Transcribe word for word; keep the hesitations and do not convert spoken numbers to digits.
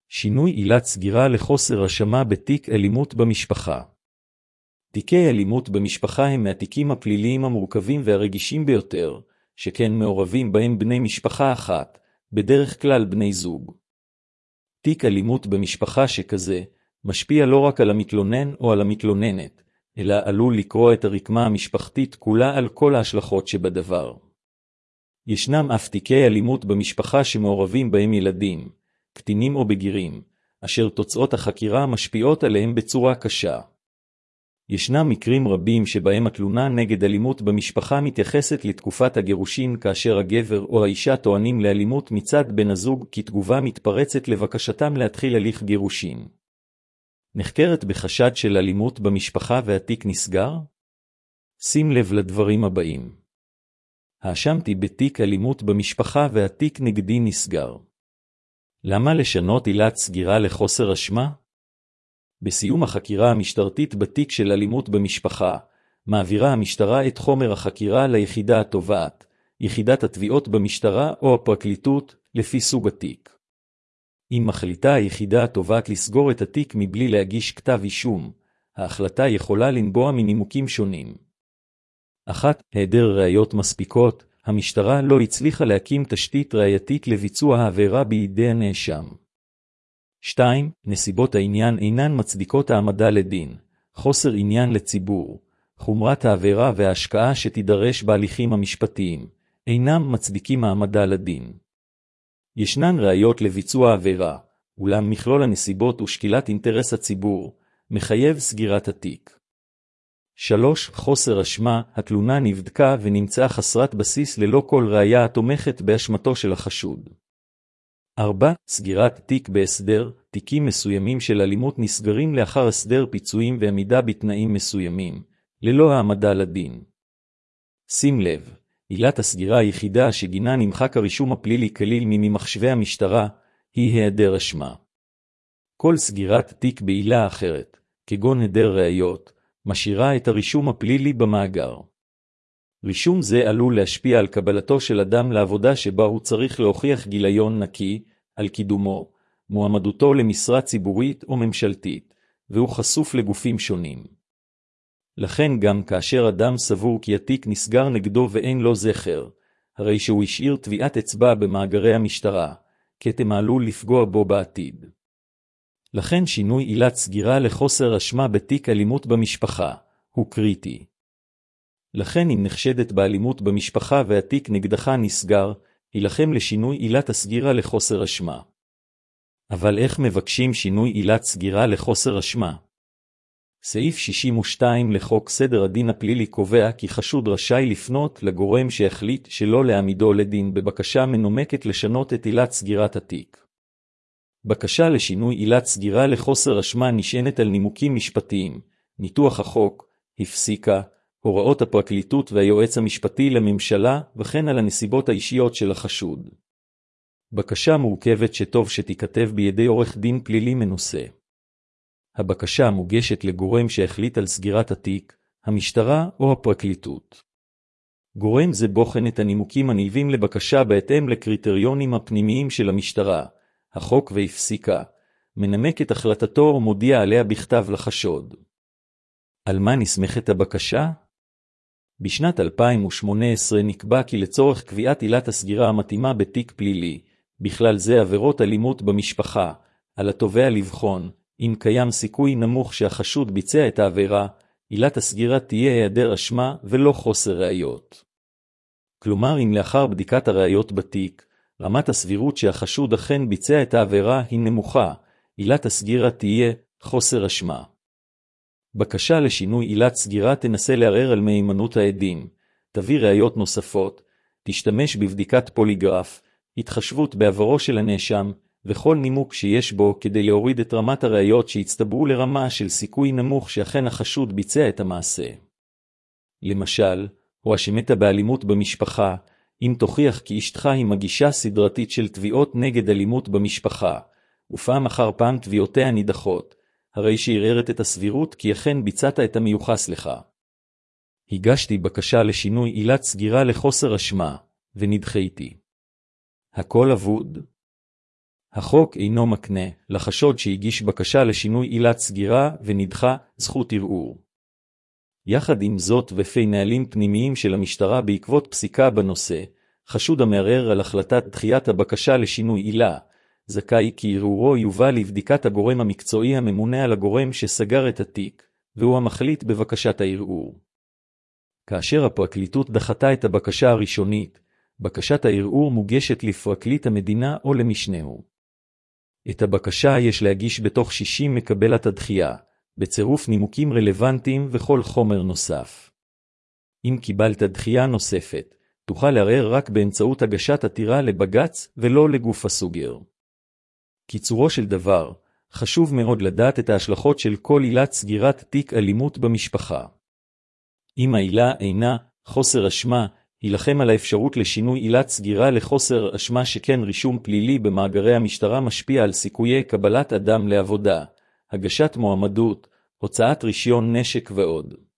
שינוי עילת סגירה לחוסר אשמה בתיק אלימות במשפחה. תיקי אלימות במשפחה הם מהתיקים הפליליים המורכבים והרגישים ביותר, שכן מעורבים בהם בני משפחה אחת, בדרך כלל בני זוג. תיק אלימות במשפחה שכזה, משפיע לא רק על המתלונן או על המתלוננת, אלא עלול לקרוא את הרקמה המשפחתית כולה על כל ההשלכות שבדבר. ישנם אף תיקי אלימות במשפחה שמעורבים בהם ילדים, קטינים או בגירים, אשר תוצאות החקירה משפיעות עליהם בצורה קשה. ישנם מקרים רבים שבהם התלונה נגד אלימות במשפחה מתייחסת לתקופת הגירושין, כאשר הגבר או האישה טוענים לאלימות מצד בן הזוג כתגובה מתפרצת לבקשתם להתחיל הליך גירושין. נחקרת בחשד של אלימות במשפחה והתיק נסגר? שים לב לדברים הבאים. האשמתי בתיק אלימות במשפחה והתיק נגדי נסגר. למה לשנות עילת סגירה לחוסר אשמה? בסיום החקירה המשטרתית בתיק של אלימות במשפחה, מעבירה המשטרה את חומר החקירה ליחידה התובעת, יחידת התביעות במשטרה או הפרקליטות, לפי סוג התיק. אם מחליטה היחידה התובעת לסגור את התיק מבלי להגיש כתב אישום, ההחלטה יכולה לנבוע מנימוקים שונים. אחת, היעדר ראיות מספיקות, המשטרה לא הצליחה להקים תשתית ראייתית לביצוע העבירה בידי הנאשם. שתיים. נסיבות העניין אינן מצדיקות העמדה לדין, חוסר עניין לציבור, חומרת העבירה וההשקעה שתידרש בהליכים המשפטיים, אינם מצדיקים העמדה לדין. ישנן ראיות לביצוע העבירה, אולם מכלול הנסיבות ושקילת אינטרס הציבור, מחייב סגירת התיק. שלוש. חוסר אשמה, התלונה נבדקה ונמצאה חסרת בסיס ללא כל ראיה התומכת באשמתו של החשוד. ארבע. סגירת תיק בהסדר, תיקים מסוימים של אלימות נסגרים לאחר הסדר פיצויים ועמידה בתנאים מסוימים, ללא העמדה לדין. שים לב, עילת הסגירה היחידה שגינה נמחק הרישום הפלילי כליל ממחשבי המשטרה, היא היעדר אשמה. כל סגירת תיק בעילה אחרת, כגון היעדר ראיות, משאירה את הרישום הפלילי במאגר. רישום זה עלול להשפיע על קבלתו של אדם לעבודה שבה הוא צריך להוכיח גיליון נקי, על קידומו, מועמדותו למשרה ציבורית או ממשלתית, והוא חשוף לגופים שונים. לכן גם כאשר אדם סבור כי התיק נסגר נגדו ואין לו זכר, הרי שהוא השאיר טביעת אצבע במאגרי המשטרה, כתם עלול לפגוע בו בעתיד. לכן שינוי עילת סגירה לחוסר אשמה בתיק אלימות במשפחה, הוא קריטי. לכן אם נחשדת באלימות במשפחה והתיק נגדך נסגר, הילחם לשינוי עילת הסגירה לחוסר אשמה. אבל איך מבקשים שינוי עילת סגירה לחוסר אשמה? סעיף שישים ושתיים לחוק סדר הדין הפלילי קובע כי חשוד רשאי לפנות לגורם שהחליט שלא להעמידו לדין בבקשה מנומקת לשנות את עילת סגירת התיק. בקשה לשינוי עילת סגירה לחוסר אשמה נשענת על נימוקים משפטיים, ניתוח החוק, הפסיקה, הוראות הפרקליטות והיועץ המשפטי לממשלה וכן על הנסיבות האישיות של החשוד. בקשה מורכבת שטוב שתיכתב בידי עורך דין פלילי מנוסה. הבקשה מוגשת לגורם שהחליט על סגירת התיק, המשטרה או הפרקליטות. גורם זה בוחן את הנימוקים הנלווים לבקשה בהתאם לקריטריונים הפנימיים של המשטרה, החוק והפסיקה, מנמק את החלטתו ומודיע עליה בכתב לחשוד. על מה נסמכת הבקשה? בשנת אלפיים ושמונה עשרה נקבע כי לצורך קביעת עילת הסגירה המתאימה בתיק פלילי, בכלל זה עבירות אלימות במשפחה, על התובע לבחון, אם קיים סיכוי נמוך שהחשוד ביצע את העבירה, עילת הסגירה תהיה היעדר אשמה ולא חוסר ראיות. כלומר, אם לאחר בדיקת הראיות בתיק, רמת הסבירות שהחשוד אכן ביצע את העבירה היא נמוכה, עילת הסגירה תהיה חוסר אשמה. בקשה לשינוי עילת סגירה תנסה לערער על מהימנות העדים, תביא ראיות נוספות, תשתמש בבדיקת פוליגרף, התחשבות בעברו של הנאשם, וכל נימוק שיש בו כדי להוריד את רמת הראיות שהצטברו לרמה של סיכוי נמוך שאכן החשוד ביצע את המעשה. למשל, הואשמת באלימות במשפחה, אם תוכיח כי אשתך היא מגישה סדרתית של תביעות נגד אלימות במשפחה, ופעם אחר פעם תביעותיה נידחות, הרי שערערת את הסבירות כי אכן ביצעת את המיוחס לך. הגשתי בקשה לשינוי עילת סגירה לחוסר אשמה, ונדחיתי. הכל אבוד? החוק אינו מקנה לחשוד שהגיש בקשה לשינוי עילת סגירה ונדחה זכות ערעור. יחד עם זאת ולפי נהלים פנימיים של המשטרה בעקבות פסיקה בנושא, חשוד המערער על החלטת דחיית הבקשה לשינוי עילה, זכאי כי ערעורו יובא לבדיקת הגורם המקצועי הממונה על הגורם שסגר את התיק, והוא המחליט בבקשת הערעור. כאשר הפרקליטות דחתה את הבקשה הראשונית, בקשת הערעור מוגשת לפרקליט המדינה או למשנהו. את הבקשה יש להגיש בתוך שישים מקבלת הדחייה, בצירוף נימוקים רלוונטיים וכל חומר נוסף. אם קיבלת דחייה נוספת, תוכל לערער רק באמצעות הגשת עתירה לבג"ץ ולא לגוף הסוגר. קיצורו של דבר, חשוב מאוד לדעת את ההשלכות של כל עילת סגירת תיק אלימות במשפחה. אם העילה אינה חוסר אשמה, הילחם על האפשרות לשינוי עילת סגירה לחוסר אשמה שכן רישום פלילי במאגרי המשטרה משפיע על סיכויי קבלת אדם לעבודה, הגשת מועמדות, הוצאת רישיון נשק ועוד.